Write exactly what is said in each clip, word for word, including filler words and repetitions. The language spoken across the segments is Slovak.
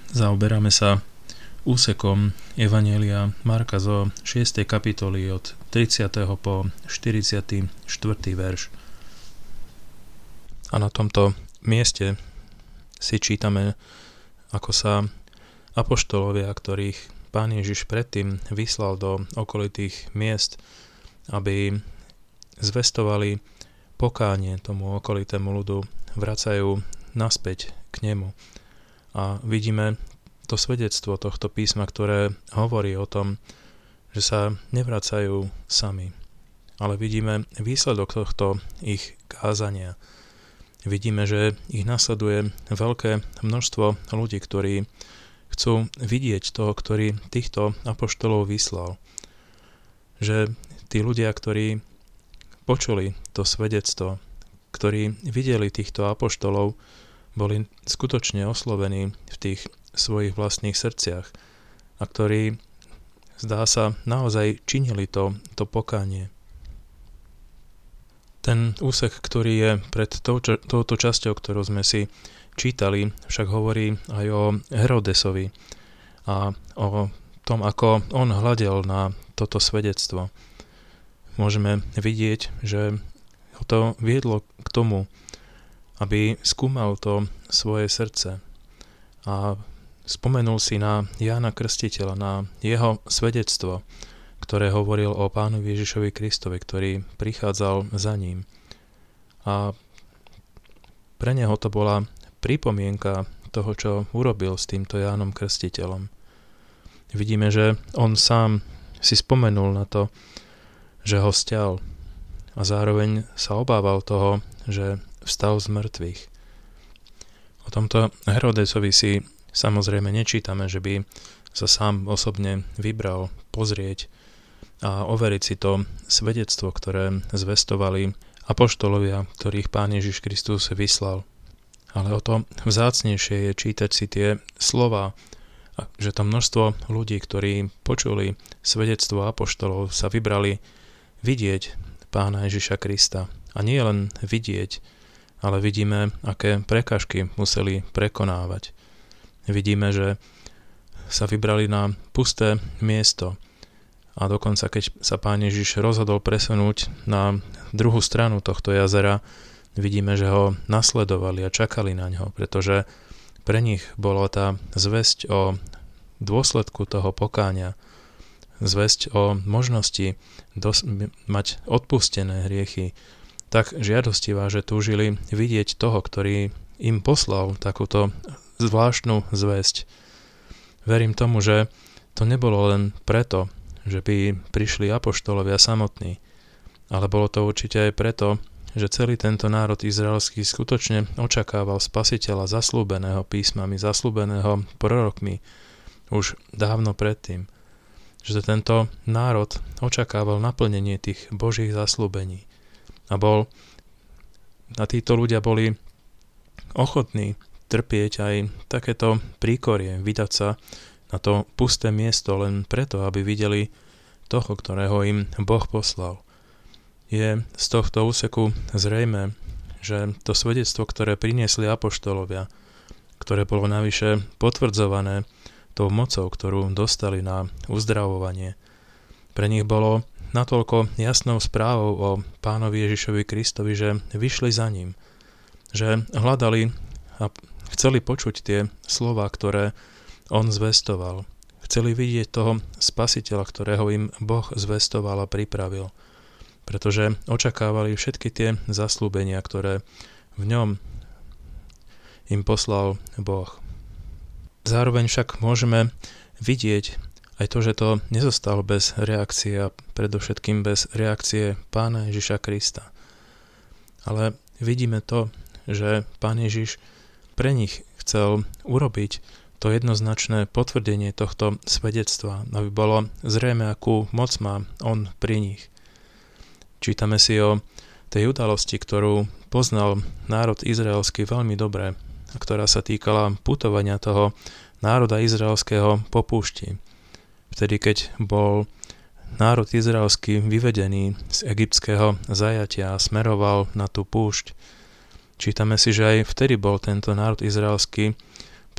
Zaoberáme sa úsekom Evanjelia Marka zo šiestej kapitoly od tridsiateho po štyridsiaty štvrtý verš. A na tomto mieste si čítame, ako sa apoštolovia, ktorých Pán Ježiš predtým vyslal do okolitých miest, aby zvestovali pokánie tomu okolitému ľudu, vracajú naspäť k nemu. A vidíme to svedectvo tohto písma, ktoré hovorí o tom, že sa nevracajú sami. Ale vidíme výsledok tohto ich kázania. Vidíme, že ich nasleduje veľké množstvo ľudí, ktorí chcú vidieť toho, ktorý týchto apoštolov vyslal. Že tí ľudia, ktorí počuli to svedectvo, ktorí videli týchto apoštolov, boli skutočne oslovení v tých svojich vlastných srdciach a ktorí, zdá sa, naozaj činili to, to pokánie. Ten úsek, ktorý je pred touto, touto časťou, ktorú sme si čítali, však hovorí aj o Herodesovi a o tom, ako on hľadel na toto svedectvo. Môžeme vidieť, že ho to viedlo k tomu, aby skúmal to svoje srdce a spomenul si na Jána Krstiteľa, na jeho svedectvo, ktoré hovoril o Pánovi Ježišovi Kristovi, ktorý prichádzal za ním. A pre neho to bola pripomienka toho, čo urobil s týmto Jánom Krstiteľom. Vidíme, že on sám si spomenul na to, že ho stial a zároveň sa obával toho, že vstal z mŕtvych. O tomto Herodesovi si samozrejme nečítame, že by sa sám osobne vybral pozrieť a overiť si to svedectvo, ktoré zvestovali apoštolovia, ktorých Pán Ježiš Kristus vyslal. Ale o to vzácnejšie je čítať si tie slova, že to množstvo ľudí, ktorí počuli svedectvo apoštolov, sa vybrali vidieť Pána Ježiša Krista. A nie len vidieť, ale vidíme, aké prekažky museli prekonávať. Vidíme, že sa vybrali na pusté miesto a dokonca keď sa Pán Ježiš rozhodol presunúť na druhú stranu tohto jazera, vidíme, že ho nasledovali a čakali na ňo, pretože pre nich bola tá zvesť o dôsledku toho pokánia, zvesť o možnosti dos- mať odpustené hriechy, tak žiadostivá, že túžili vidieť toho, ktorý im poslal takúto zvláštnu zvesť. Verím tomu, že to nebolo len preto, že by prišli apoštolovia samotní, ale bolo to určite aj preto, že celý tento národ izraelský skutočne očakával spasiteľa zaslúbeného písmami, zaslúbeného prorokmi už dávno predtým. Že tento národ očakával naplnenie tých Božích zaslúbení. A bol, a títo ľudia boli ochotní trpieť aj takéto príkorie, vydať sa na to pusté miesto len preto, aby videli toho, ktorého im Boh poslal. Je z tohto úseku zrejme, že to svedectvo, ktoré priniesli apoštolovia, ktoré bolo navyše potvrdzované tou mocou, ktorú dostali na uzdravovanie, pre nich bolo natoľko jasnou správou o Pánovi Ježišovi Kristovi, že vyšli za ním, že hľadali a chceli počuť tie slová, ktoré on zvestoval. Chceli vidieť toho spasiteľa, ktorého im Boh zvestoval a pripravil, pretože očakávali všetky tie zasľúbenia, ktoré v ňom im poslal Boh. Zároveň však môžeme vidieť aj to, že to nezostalo bez reakcie a predovšetkým bez reakcie Pána Ježiša Krista. Ale vidíme to, že Pán Ježiš pre nich chcel urobiť to jednoznačné potvrdenie tohto svedectva, aby bolo zrejme, akú moc má on pri nich. Čítame si o tej udalosti, ktorú poznal národ izraelský veľmi dobre a ktorá sa týkala putovania toho národa izraelského po púšti. Vtedy, keď bol národ izraelský vyvedený z egyptského zajatia a smeroval na tú púšť, čítame si, že aj vtedy bol tento národ izraelský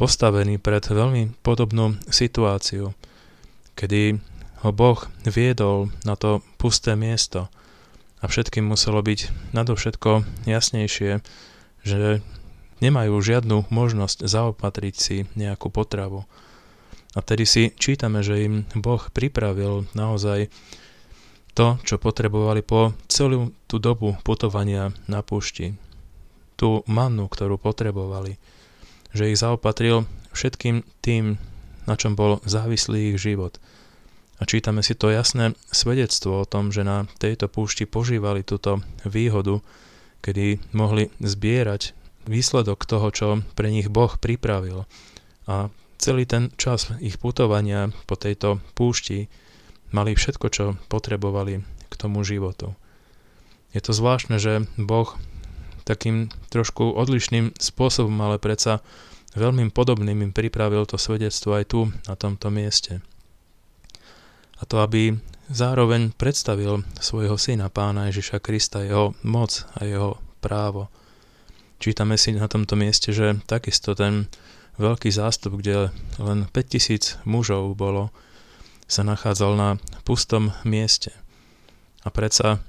postavený pred veľmi podobnú situáciu, kedy ho Boh viedol na to pusté miesto a všetkým muselo byť nadovšetko jasnejšie, že nemajú žiadnu možnosť zaopatriť si nejakú potravu. A tedy si čítame, že im Boh pripravil naozaj to, čo potrebovali po celú tú dobu putovania na púšti. Tú mannu, ktorú potrebovali. Že ich zaopatril všetkým tým, na čom bol závislý ich život. A čítame si to jasné svedectvo o tom, že na tejto púšti požívali túto výhodu, kedy mohli zbierať výsledok toho, čo pre nich Boh pripravil. A celý ten čas ich putovania po tejto púšti mali všetko, čo potrebovali k tomu životu. Je to zvláštne, že Boh takým trošku odlišným spôsobom, ale predsa veľmi podobným im pripravil to svedectvo aj tu, na tomto mieste. A to, aby zároveň predstavil svojho syna, Pána Ježiša Krista, jeho moc a jeho právo. Čítame si na tomto mieste, že takisto ten veľký zástup, kde len päťtisíc mužov bolo, sa nachádzal na pustom mieste. A predsa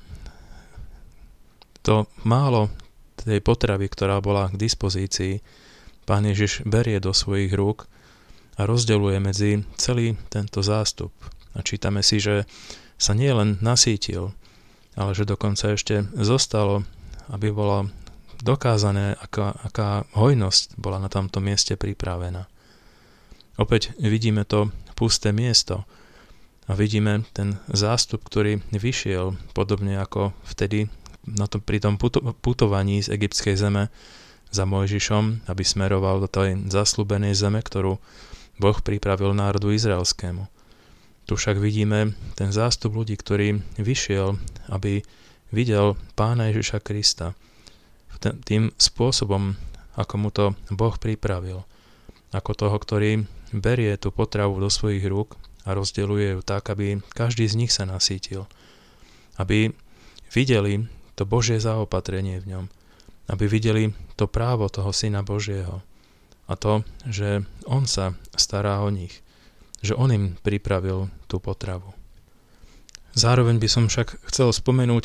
to málo tej potravy, ktorá bola k dispozícii, Pán Ježiš berie do svojich rúk a rozdeľuje medzi celý tento zástup. A čítame si, že sa nie len nasýtil, ale že dokonca ešte zostalo, aby bolo dokázané, aká, aká hojnosť bola na tomto mieste pripravená. Opäť vidíme to pusté miesto a vidíme ten zástup, ktorý vyšiel, podobne ako vtedy na to, pri tom puto, putovaní z egyptskej zeme za Mojžišom, aby smeroval do tej zasľúbenej zeme, ktorú Boh pripravil národu izraelskému. Tu však vidíme ten zástup ľudí, ktorý vyšiel, aby videl Pána Ježiša Krista tým spôsobom, ako mu to Boh pripravil. Ako toho, ktorý berie tú potravu do svojich rúk a rozdeľuje ju tak, aby každý z nich sa nasýtil. Aby videli to Božie zaopatrenie v ňom. Aby videli to právo toho Syna Božieho. A to, že on sa stará o nich. Že on im pripravil tú potravu. Zároveň by som však chcel spomenúť,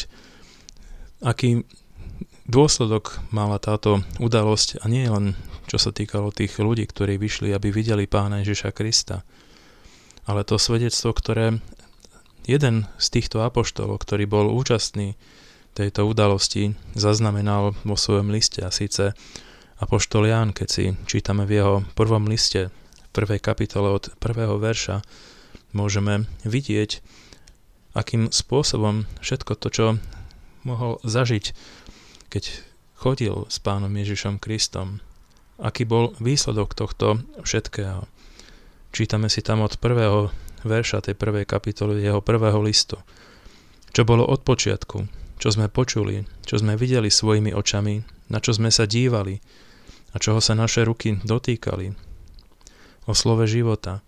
aký dôsledok mala táto udalosť, a nie len čo sa týkalo tých ľudí, ktorí vyšli, aby videli Pána Ježiša Krista, ale to svedectvo, ktoré jeden z týchto apoštolov, ktorý bol účastný tejto udalosti, zaznamenal vo svojom liste, a síce apoštol Ján, keď si čítame v jeho prvom liste, v prvej kapitole od prvého verša, môžeme vidieť, akým spôsobom všetko to, čo mohol zažiť, keď chodil s Pánom Ježišom Kristom, aký bol výsledok tohto všetkého. Čítame si tam od prvého verša tej prvej kapitoly jeho prvého listu. Čo bolo od počiatku, čo sme počuli, čo sme videli svojimi očami, na čo sme sa dívali a čoho sa naše ruky dotýkali, o slove života.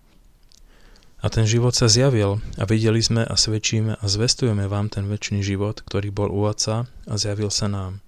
A ten život sa zjavil a videli sme a svedčíme a zvestujeme vám ten večný život, ktorý bol u Otca a zjavil sa nám.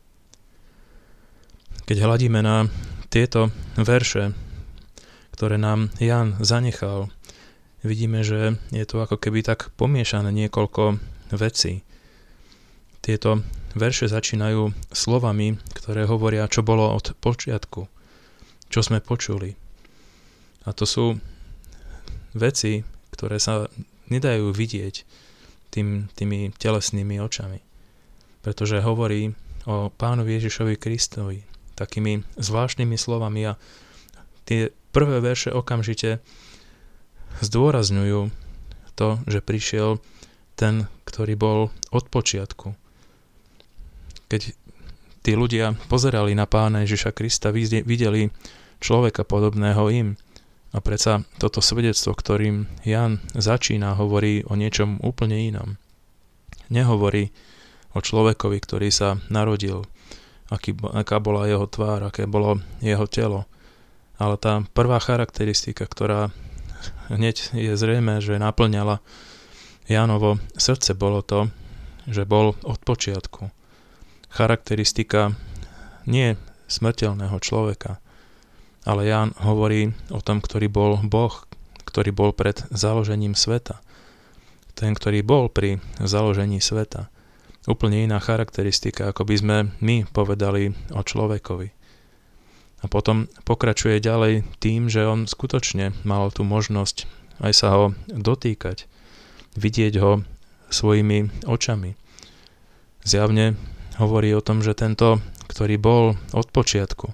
Keď hľadíme na tieto verše, ktoré nám Ján zanechal, vidíme, že je to ako keby tak pomiešané niekoľko vecí. Tieto verše začínajú slovami, ktoré hovoria, čo bolo od počiatku, čo sme počuli. A to sú veci, ktoré sa nedajú vidieť tým, tými telesnými očami. Pretože hovorí o Pánovi Ježišovi Kristovi takými zvláštnymi slovami, a tie prvé verše okamžite zdôrazňujú to, že prišiel ten, ktorý bol od počiatku. Keď tí ľudia pozerali na Pána Ježiša Krista, videli človeka podobného im. A predsa toto svedectvo, ktorým Ján začína, hovorí o niečom úplne inom. Nehovorí o človekovi, ktorý sa narodil, aký, aká bola jeho tvár, aké bolo jeho telo. Ale tá prvá charakteristika, ktorá hneď je zrejme, že naplňala Jánovo srdce, bolo to, že bol od počiatku. Charakteristika nie smrteľného človeka, Ale Ján hovorí o tom, ktorý bol Boh, ktorý bol pred založením sveta. Ten, ktorý bol pri založení sveta. Úplne iná charakteristika, ako by sme my povedali o človekovi. A potom pokračuje ďalej tým, že on skutočne mal tú možnosť aj sa ho dotýkať, vidieť ho svojimi očami. Zjavne hovorí o tom, že tento, ktorý bol od počiatku,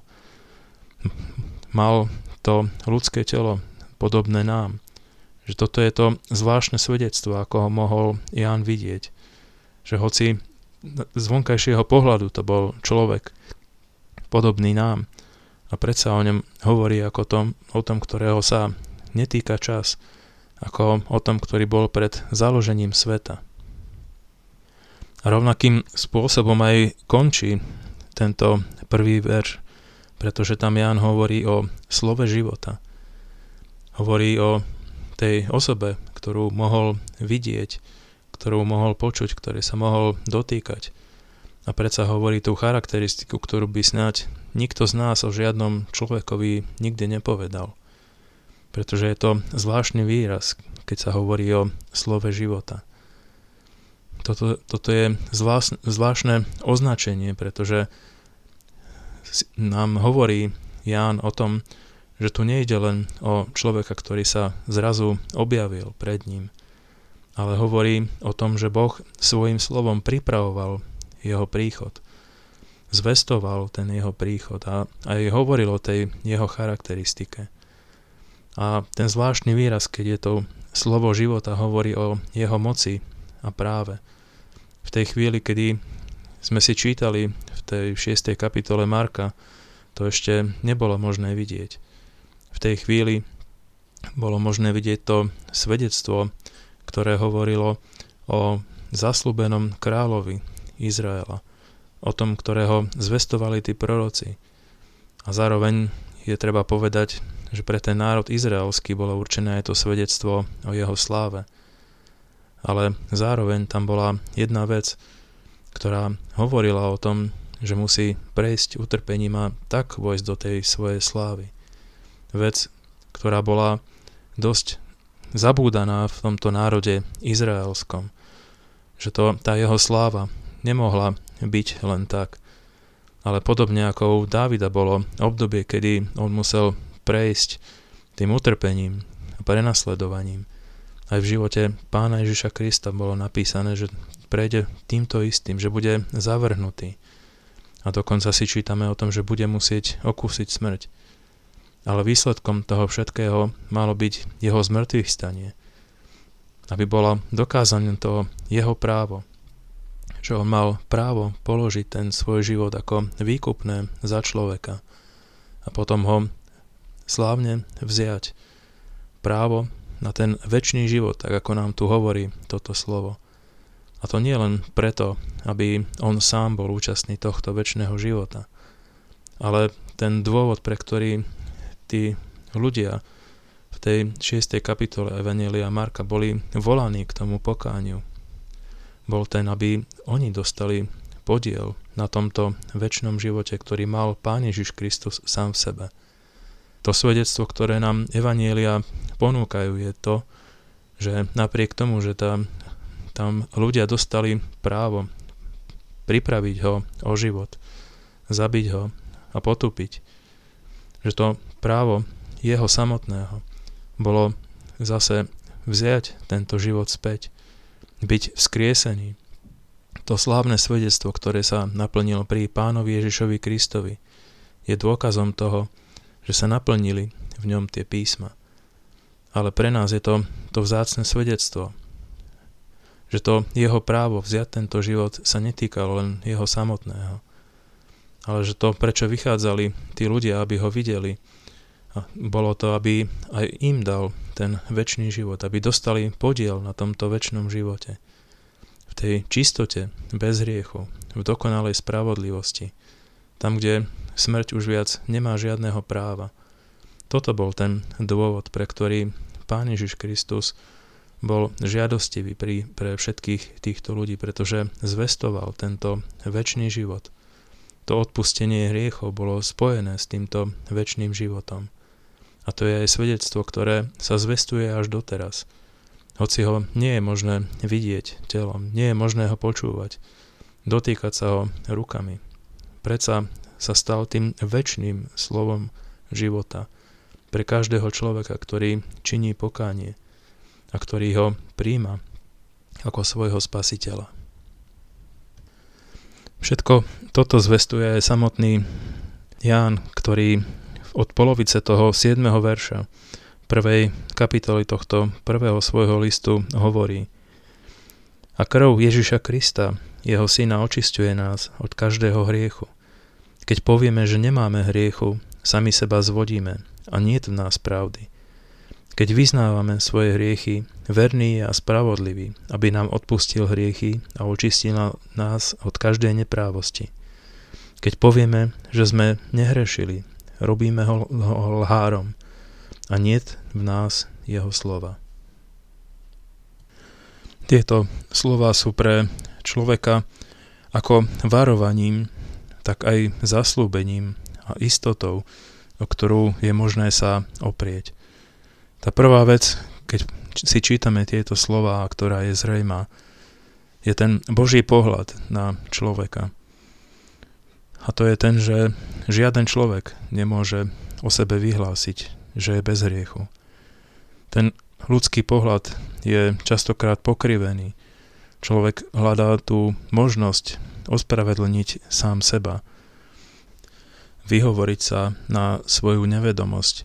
mal to ľudské telo podobné nám. Že toto je to zvláštne svedectvo, ako ho mohol Ján vidieť. Že hoci z vonkajšieho pohľadu to bol človek podobný nám a predsa o ňom hovorí ako tom, o tom, ktorého sa netýka čas, ako o tom, ktorý bol pred založením sveta. A rovnakým spôsobom aj končí tento prvý verš, pretože tam Ján hovorí o slove života. Hovorí o tej osobe, ktorú mohol vidieť, ktorú mohol počuť, ktorý sa mohol dotýkať. A predsa hovorí tú charakteristiku, ktorú by snáď nikto z nás o žiadnom človekovi nikdy nepovedal. Pretože je to zvláštny výraz, keď sa hovorí o slove života. Toto, toto je zvláštne, zvláštne označenie, pretože nám hovorí Ján o tom, že tu nejde len o človeka, ktorý sa zrazu objavil pred ním, ale hovorí o tom, že Boh svojím slovom pripravoval jeho príchod, zvestoval ten jeho príchod a aj hovoril o tej jeho charakteristike. A ten zvláštny výraz, keď je to slovo života, hovorí o jeho moci a práve. V tej chvíli, kedy sme si čítali v tej šiestej kapitole Marka, to ešte nebolo možné vidieť. V tej chvíli bolo možné vidieť to svedectvo, ktoré hovorilo o zasľúbenom kráľovi Izraela, o tom, ktorého zvestovali tí proroci. A zároveň je treba povedať, že pre ten národ izraelský bolo určené aj to svedectvo o jeho sláve. Ale zároveň tam bola jedna vec, ktorá hovorila o tom, že musí prejsť utrpením a tak vojsť do tej svojej slávy. Vec, ktorá bola dosť zabúdaná v tomto národe izraelskom. Že to, tá jeho sláva nemohla byť len tak. Ale podobne ako u Dávida bolo obdobie, kedy on musel prejsť tým utrpením a prenasledovaním. Aj v živote Pána Ježiša Krista bolo napísané, že prejde týmto istým, že bude zavrhnutý. A dokonca si čítame o tom, že bude musieť okúsiť smrť. Ale výsledkom toho všetkého malo byť jeho zmrtvých stanie. Aby bolo dokázané to jeho právo. Že on mal právo položiť ten svoj život ako výkupné za človeka. A potom ho slávne vziať. Právo na ten večný život, tak ako nám tu hovorí toto slovo. A to nie len preto, aby on sám bol účastný tohto večného života, ale ten dôvod, pre ktorý tí ľudia v tej šiestej kapitole Evanjelia Marka boli volaní k tomu pokániu, bol ten, aby oni dostali podiel na tomto večnom živote, ktorý mal Pán Ježiš Kristus sám v sebe. To svedectvo, ktoré nám Evanjelia ponúkajú, je to, že napriek tomu, že tam, tam ľudia dostali právo pripraviť ho o život, zabiť ho a potúpiť, že to právo jeho samotného bolo zase vziať tento život späť, byť vzkriesený. To slávne svedectvo, ktoré sa naplnilo pri Pánovi Ježišovi Kristovi, je dôkazom toho, že sa naplnili v ňom tie písma. Ale pre nás je to, to vzácne svedectvo, že to jeho právo vziať tento život sa netýkalo len jeho samotného, ale že to, prečo vychádzali tí ľudia, aby ho videli, a bolo to, aby aj im dal ten večný život, aby dostali podiel na tomto večnom živote. V tej čistote, bez hriechu, v dokonalej spravodlivosti, tam, kde smrť už viac nemá žiadneho práva. Toto bol ten dôvod, pre ktorý Pán Ježiš Kristus bol žiadostivý pri, pre všetkých týchto ľudí, pretože zvestoval tento večný život. to odpustenie hriechov bolo spojené s týmto večným životom. A to je aj svedectvo, ktoré sa zvestuje až doteraz. Hoci ho nie je možné vidieť telom, nie je možné ho počúvať, dotýkať sa ho rukami. Predsa sa stal tým večným slovom života pre každého človeka, ktorý činí pokánie a ktorý ho prijíma ako svojho spasiteľa. Všetko toto zvestuje aj samotný Ján, ktorý od polovice toho siedmeho verša prvej kapitoly tohto prvého svojho listu hovorí: A krv Ježiša Krista, jeho syna, očisťuje nás od každého hriechu. Keď povieme, že nemáme hriechu, sami seba zvodíme a niet v nás pravdy. Keď vyznávame svoje hriechy, verný je a spravodlivý, aby nám odpustil hriechy a očistil nás od každej neprávosti. Keď povieme, že sme nehrešili, robíme ho lhárom a niet v nás jeho slova. Tieto slova sú pre človeka ako varovaním, tak aj zasľúbením a istotou, o ktorú je možné sa oprieť. Tá prvá vec, keď si čítame tieto slová, ktorá je zrejmá, je ten Boží pohľad na človeka. A to je ten, že žiaden človek nemôže o sebe vyhlásiť, že je bez hriechu. Ten ľudský pohľad je častokrát pokrivený. Človek hľadá tú možnosť ospravedlniť sám seba, vyhovoriť sa na svoju nevedomosť,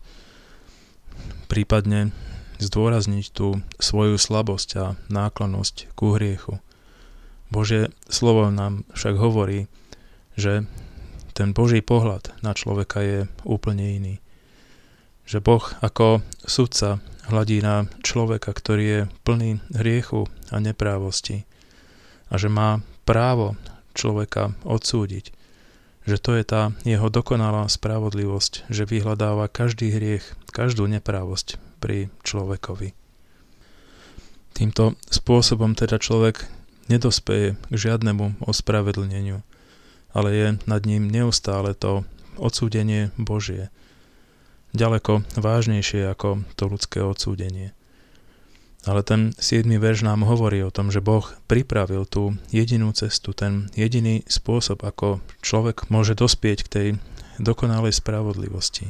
prípadne zdôrazniť tú svoju slabosť a náklonnosť ku hriechu. Božie slovo nám však hovorí, že ten Boží pohľad na človeka je úplne iný. Že Boh ako sudca hľadí na človeka, ktorý je plný hriechu a neprávosti a že má právo človeka odsúdiť. Že to je tá jeho dokonalá spravodlivosť, že vyhľadáva každý hriech, každú neprávosť pri človekovi. Týmto spôsobom teda človek nedospeje k žiadnemu ospravedlneniu, ale je nad ním neustále to odsúdenie Božie, ďaleko vážnejšie ako to ľudské odsúdenie. Ale ten siedmy verš nám hovorí o tom, že Boh pripravil tú jedinú cestu, ten jediný spôsob, ako človek môže dospieť k tej dokonalej spravodlivosti.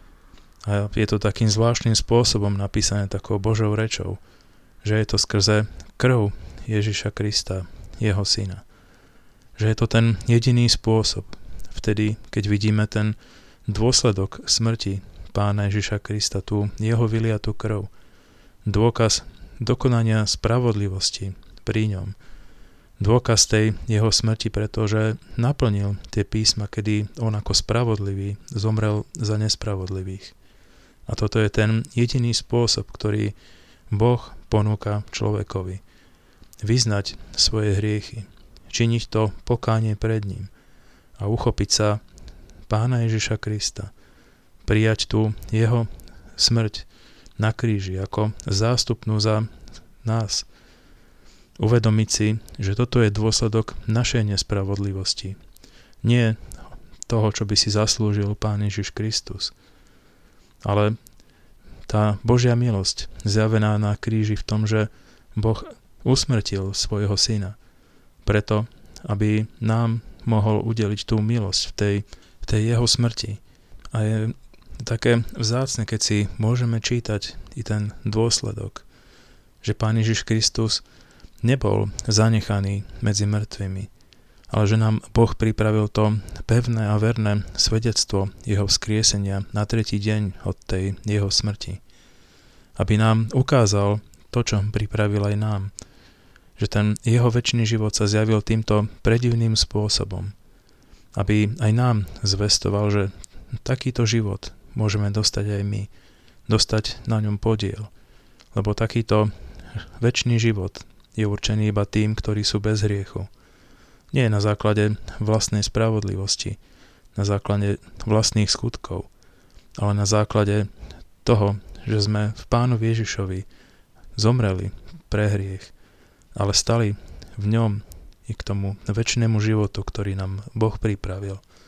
A je to takým zvláštnym spôsobom napísané takou Božou rečou, že je to skrze krv Ježiša Krista, jeho syna. Že je to ten jediný spôsob, vtedy, keď vidíme ten dôsledok smrti Pána Ježiša Krista, tú jeho vyliatú krv, dôkaz dokonania spravodlivosti pri ňom. Dôkaz tej jeho smrti, pretože naplnil tie písma, kedy on ako spravodlivý zomrel za nespravodlivých. A toto je ten jediný spôsob, ktorý Boh ponúka človekovi. Vyznať svoje hriechy, činiť to pokánie pred ním a uchopiť sa Pána Ježiša Krista, prijať tú jeho smrť na kríži ako zástupnú za nás. Uvedomiť si, že toto je dôsledok našej nespravodlivosti. Nie toho, čo by si zaslúžil Pán Ježiš Kristus, ale tá Božia milosť zjavená na kríži v tom, že Boh usmrtil svojho syna preto, aby nám mohol udeliť tú milosť v tej, v tej jeho smrti. A je také vzácne, keď si môžeme čítať i ten dôsledok, že Pán Ježiš Kristus nebol zanechaný medzi mŕtvými, ale že nám Boh pripravil to pevné a verné svedectvo jeho vzkriesenia na tretí deň od tej jeho smrti. Aby nám ukázal to, čo pripravil aj nám, že ten jeho večný život sa zjavil týmto predivným spôsobom, aby aj nám zvestoval, že takýto život môžeme dostať aj my, dostať na ňom podiel, lebo takýto večný život je určený iba tým, ktorí sú bez hriechu. Nie na základe vlastnej spravodlivosti, na základe vlastných skutkov, ale na základe toho, že sme v Pánovi Ježišovi zomreli pre hriech, ale stali v ňom i k tomu večnému životu, ktorý nám Boh pripravil.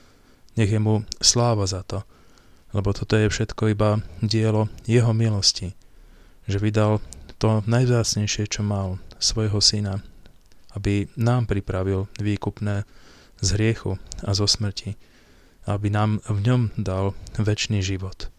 Nech je mu sláva za to, lebo toto je všetko iba dielo jeho milosti, že vydal to najvzácnejšie, čo mal, svojho syna, aby nám pripravil výkupné z hriechu a zo smrti, aby nám v ňom dal večný život.